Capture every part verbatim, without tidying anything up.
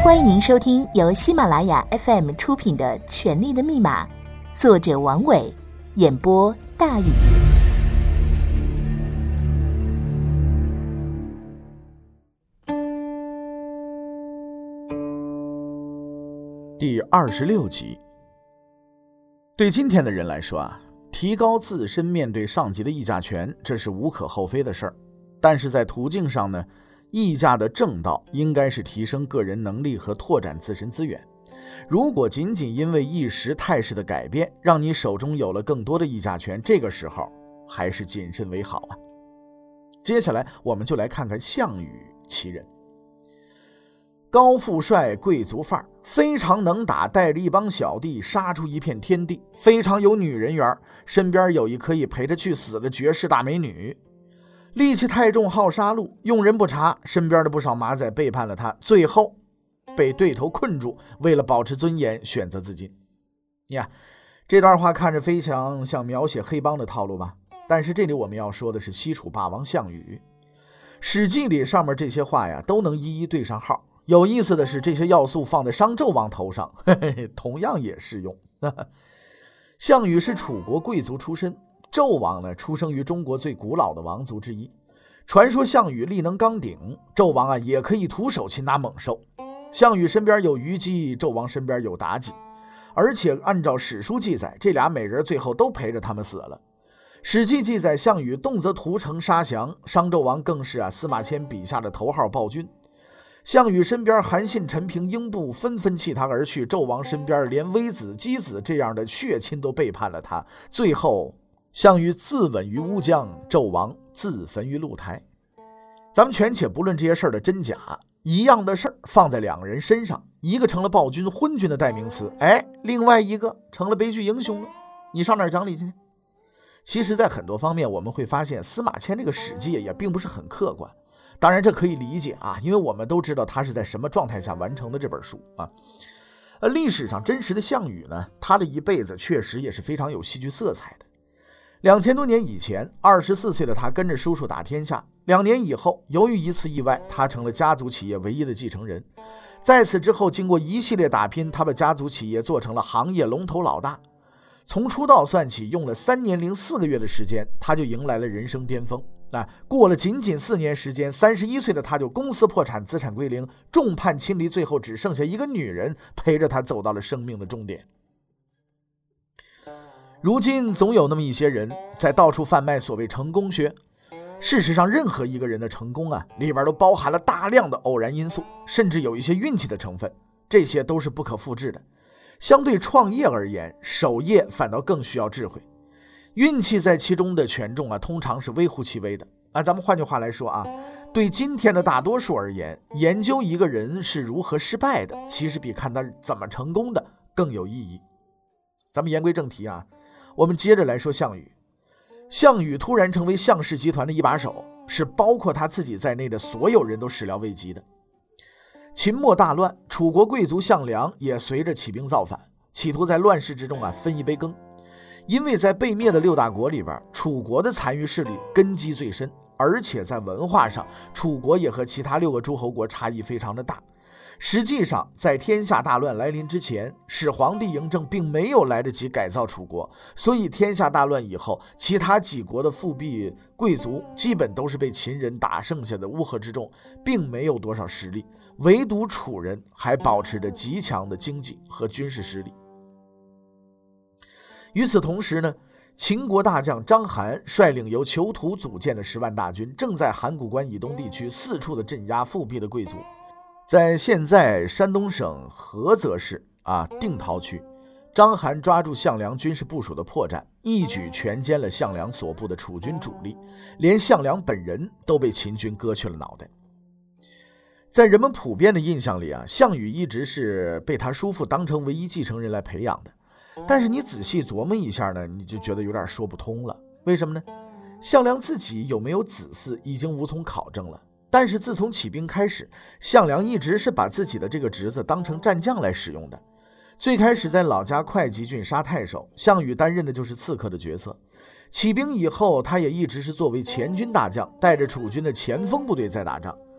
欢迎您收听由喜马拉雅 F M 出品的《权力的密码》，作者王伟，演播大禹。 第二十六集。对今天的人来说啊，提高自身面对上级的议价权，这是无可厚非的事儿。但是在途径上呢，议价的正道应该是提升个人能力和拓展自身资源。如果仅仅因为一时态势的改变，让你手中有了更多的议价权，这个时候还是谨慎为好啊。接下来我们就来看看项羽其人。高富帅贵族范儿，非常能打，带着一帮小弟杀出一片天地，非常有女人缘，身边有一可以陪他去死的绝世大美女。力气太重，好杀戮，用人不察，身边的不少马仔背叛了他，最后被对头困住，为了保持尊严选择自尽。呀，这段话看着非常像描写黑帮的套路吧，但是这里我们要说的是西楚霸王项羽。史记里上面这些话呀都能一一对上号。有意思的是，这些要素放在商纣王头上，嘿嘿，同样也适用。项羽是楚国贵族出身，纣王呢出生于中国最古老的王族之一。传说项羽力能刚鼎，纣王啊也可以徒手擒拿猛兽。项羽身边有虞姬，纣王身边有妲己，而且按照史书记载，这俩美人最后都陪着他们死了。史记记载，项羽动则屠城杀降，商纣王更是啊司马迁笔下的头号暴君。项羽身边韩信、陈平、英布纷纷弃他而去，纣王身边连微子、箕子这样的血亲都背叛了他，最后项羽自刎于乌江，纣王自焚于露台。咱们权且不论这些事儿的真假，一样的事儿放在两个人身上，一个成了暴君昏君的代名词，哎，另外一个成了悲剧英雄了，你上哪儿讲理去？其实在很多方面我们会发现，司马迁这个史记也并不是很客观。当然这可以理解啊，因为我们都知道他是在什么状态下完成的这本书啊。呃，历史上真实的项羽呢，他的一辈子确实也是非常有戏剧色彩的。两千多年以前，二十四岁的他跟着叔叔打天下，两年以后，由于一次意外，他成了家族企业唯一的继承人。在此之后，经过一系列打拼，他把家族企业做成了行业龙头老大。从出道算起，用了三年零四个月的时间，他就迎来了人生巅峰。啊，过了仅仅四年时间，三十一岁的他就公司破产，资产归零，众叛亲离，最后只剩下一个女人陪着他走到了生命的终点。如今总有那么一些人在到处贩卖所谓成功学，事实上任何一个人的成功啊，里边都包含了大量的偶然因素，甚至有一些运气的成分，这些都是不可复制的。相对创业而言，守业反倒更需要智慧。运气在其中的权重啊，通常是微乎其微的啊。咱们换句话来说啊，对今天的大多数而言，研究一个人是如何失败的，其实比看他怎么成功的更有意义。咱们言归正题啊，我们接着来说项羽。项羽突然成为项氏集团的一把手，是包括他自己在内的所有人都始料未及的。秦末大乱，楚国贵族项梁也随着起兵造反，企图在乱世之中啊分一杯羹。因为在被灭的六大国里边，楚国的残余势力根基最深，而且在文化上，楚国也和其他六个诸侯国差异非常的大。实际上，在天下大乱来临之前，始皇帝嬴政并没有来得及改造楚国，所以天下大乱以后，其他几国的富庶贵族基本都是被秦人打剩下的乌合之众，并没有多少实力，唯独楚人还保持着极强的经济和军事实力。与此同时呢，秦国大将章邯率领由囚徒组建的十万大军，正在函谷关以东地区四处的镇压复辟的贵族。在现在山东省菏泽市啊定陶区，章邯抓住项梁军事部署的破绽，一举全歼了项梁所部的楚军主力，连项梁本人都被秦军割去了脑袋。在人们普遍的印象里啊，项羽一直是被他叔父当成唯一继承人来培养的。但是你仔细琢磨一下呢，你就觉得有点说不通了。为什么呢？项梁自己有没有子嗣已经无从考证了，但是自从起兵开始，项梁一直是把自己的这个侄子当成战将来使用的。最开始在老家会稽郡杀太守，项羽担任的就是刺客的角色。起兵以后，他也一直是作为前军大将，带着楚军的前锋部队在打仗。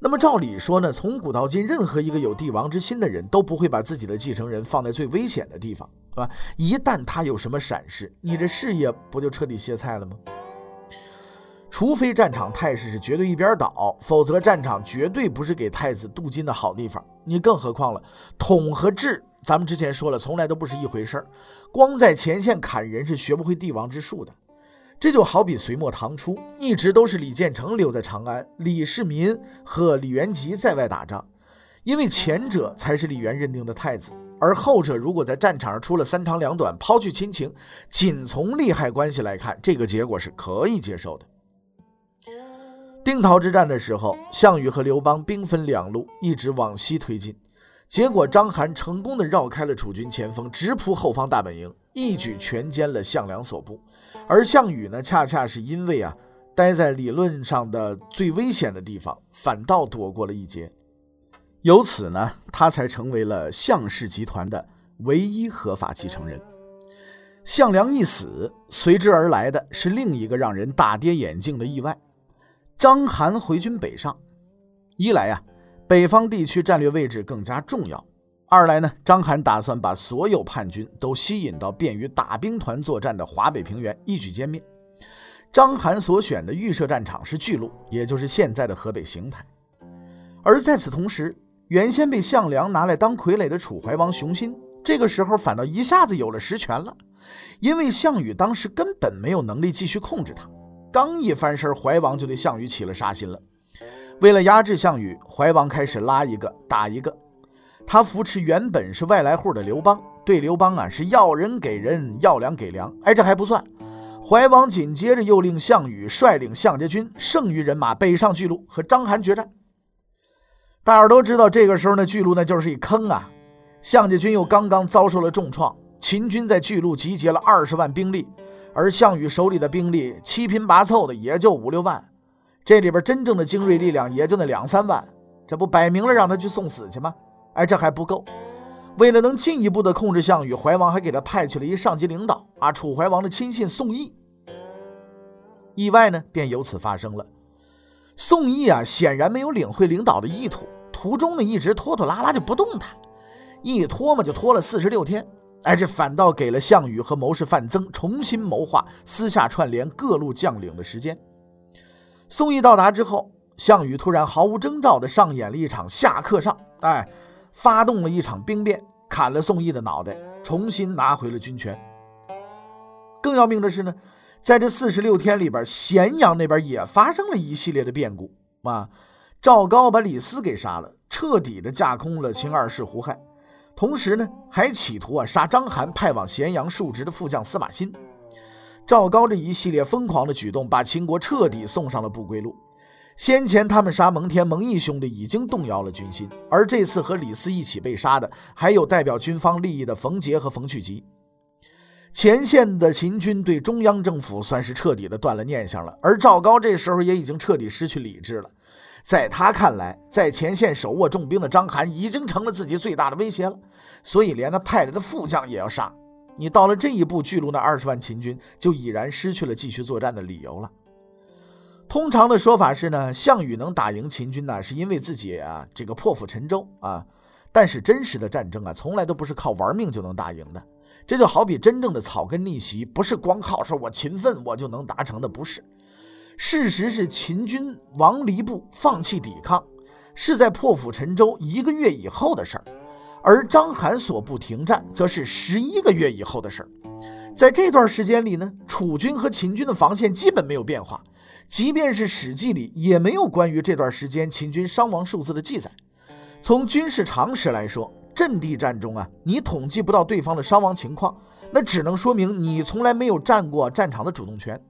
那么照理说呢，从古到今，任何一个有帝王之心的人都不会把自己的继承人放在最危险的地方，是吧？一旦他有什么闪失，你这事业不就彻底歇菜了吗？除非战场态势是绝对一边倒，否则战场绝对不是给太子镀金的好地方。你更何况了，统和治咱们之前说了，从来都不是一回事儿。光在前线砍人是学不会帝王之术的。这就好比隋末唐初一直都是李建成留在长安，李世民和李元吉在外打仗，因为前者才是李元认定的太子，而后者如果在战场上出了三长两短，抛去亲情，仅从利害关系来看，这个结果是可以接受的。定陶之战的时候，项羽和刘邦兵分两路，一直往西推进，结果章邯成功的绕开了楚军前锋，直扑后方大本营，一举全歼了项梁所部。而项羽呢，恰恰是因为啊待在理论上的最危险的地方，反倒躲过了一劫，由此呢，他才成为了项氏集团的唯一合法继承人。项梁一死，随之而来的是另一个让人大跌眼镜的意外。章邯回军北上，一来啊，北方地区战略位置更加重要；二来呢，章邯打算把所有叛军都吸引到便于大兵团作战的华北平原，一举歼灭。章邯所选的预设战场是巨鹿，也就是现在的河北邢台。而在此同时，原先被项梁拿来当傀儡的楚怀王熊心，这个时候反倒一下子有了实权了，因为项羽当时根本没有能力继续控制他。刚一翻身，怀王就对项羽起了杀心了。为了压制项羽，怀王开始拉一个打一个。他扶持原本是外来户的刘邦，对刘邦啊是要人给人，要粮给粮。哎，这还不算，怀王紧接着又令项羽率领项家军剩余人马北上巨鹿和章邯决战。大家都知道，这个时候呢，巨鹿呢就是一坑啊。项家军又刚刚遭受了重创，秦军在巨鹿集结了二十万兵力。而项羽手里的兵力七拼八凑的也就五六万，这里边真正的精锐力量也就那两三万，这不摆明了让他去送死去吗？哎，这还不够，为了能进一步的控制项羽，怀王还给他派去了一上级领导啊，楚怀王的亲信宋义。意外呢便由此发生了，宋义啊显然没有领会领导的意图，途中呢一直拖拖拉拉就不动弹，一拖嘛就拖了四十六天。哎，这反倒给了项羽和谋士范增重新谋划、私下串联各路将领的时间。宋义到达之后，项羽突然毫无征兆地上演了一场下克上，哎，发动了一场兵变，砍了宋义的脑袋，重新拿回了军权。更要命的是呢，在这四十六天里边，咸阳那边也发生了一系列的变故啊。赵高把李斯给杀了，彻底的架空了秦二世胡亥。同时呢，还企图啊杀章邯派往咸阳述职的副将司马欣。赵高这一系列疯狂的举动，把秦国彻底送上了不归路。先前他们杀蒙恬、蒙毅兄弟已经动摇了军心，而这次和李斯一起被杀的，还有代表军方利益的冯杰和冯去疾。前线的秦军对中央政府算是彻底的断了念想了，而赵高这时候也已经彻底失去理智了。在他看来，在前线手握重兵的章邯已经成了自己最大的威胁了，所以连他派来的副将也要杀。你到了这一步，巨鹿那二十万秦军就已然失去了继续作战的理由了。通常的说法是呢，项羽能打赢秦军呢，是因为自己啊这个破釜沉舟啊。但是真实的战争啊，从来都不是靠玩命就能打赢的。这就好比真正的草根逆袭，不是光靠说我勤奋我就能达成的，不是。事实是秦军亡离部放弃抵抗，是在破釜沉舟一个月以后的事儿，而章邯所部停战则是十一个月以后的事儿。在这段时间里呢，楚军和秦军的防线基本没有变化，即便是史记里也没有关于这段时间秦军伤亡数字的记载。从军事常识来说，阵地战中啊，你统计不到对方的伤亡情况，那只能说明你从来没有占过战场的主动权。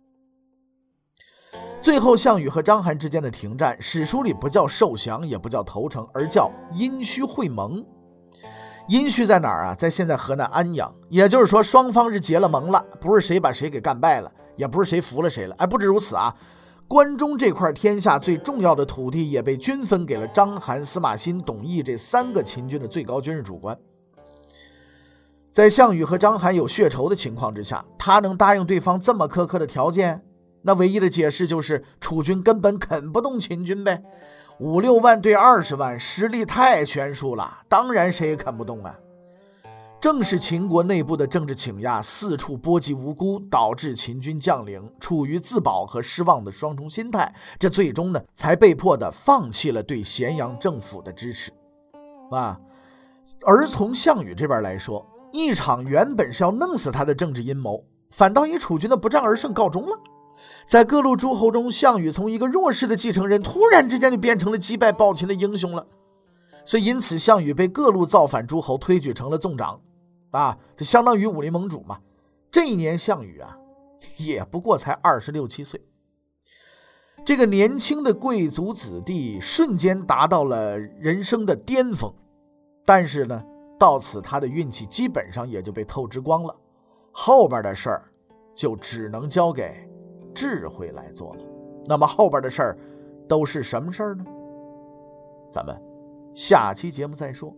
最后项羽和章邯之间的停战，史书里不叫受降，也不叫投诚，而叫殷墟会盟。殷墟在哪儿啊？在现在河南安阳。也就是说，双方是结了盟了，不是谁把谁给干败了，也不是谁服了谁了。哎，不止如此啊，关中这块天下最重要的土地也被均分给了章邯、司马欣、董翳这三个秦军的最高军事主官。在项羽和章邯有血仇的情况之下，他能答应对方这么苛刻的条件？那唯一的解释就是楚军根本啃不动秦军呗。 五六万对二十万，实力太悬殊了，当然谁也看不动啊。正是秦国内部的政治倾轧，四处波及无辜，导致秦军将领处于自保和失望的双重心态，这最终呢，才被迫的放弃了对咸阳政府的支持啊。而从项羽这边来说，一场原本是要弄死他的政治阴谋，反倒以楚军的不战而胜告终了。在各路诸侯中，项羽从一个弱势的继承人，突然之间就变成了击败暴秦的英雄了。所以因此，项羽被各路造反诸侯推举成了纵长啊，就相当于武林盟主嘛。这一年项羽啊，也不过才二十六七岁。这个年轻的贵族子弟瞬间达到了人生的巅峰，但是呢，到此他的运气基本上也就被透支光了，后边的事儿就只能交给智慧来做了。那么后边的事儿都是什么事儿呢？咱们下期节目再说。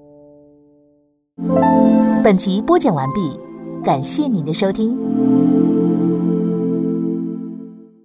本集播讲完毕，感谢您的收听。